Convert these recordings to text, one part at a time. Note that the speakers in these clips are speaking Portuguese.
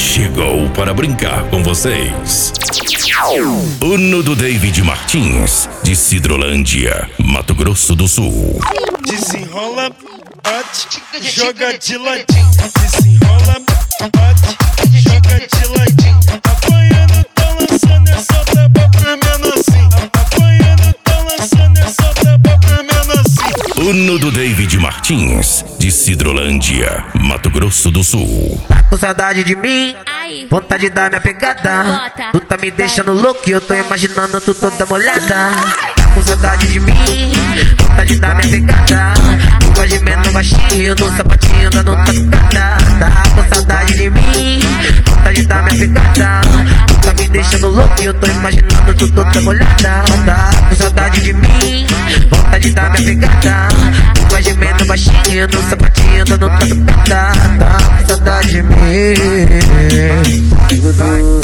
chegou para brincar com vocês. Uno do David Martins, de Sidrolândia, Mato Grosso do Sul. Desenrola, bate, joga de ladinho. Desenrola, bate, joga de ladinho. Apanhando, tá lançando, é só tapa pra menorzinho. Apanhando, tá lançando, é só tapa pra menorzinho. Uno do David Martins, de Sidrolândia, Mato Grosso do Sul. Tá com saudade de mim? Vontade de dar minha pegada. Bota. Tu tá me deixando louco e eu tô imaginando tu toda molhada. Tá com saudade de mim? Vontade de dar minha pegada. Tu gosta de menor baixinho, no sapatinho dando tatucada. Tá com saudade de mim? Vontade de dar minha pegada. Tu tá me deixando louco e eu tô imaginando tu toda molhada. Tá com saudade de mim? Vontade de dar minha pegada. Tu gosta de menor baixinho, no sapatinho dando tatucada. Tá com saudade de mim?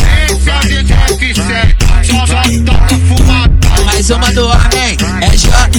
Mais uma do homem, é J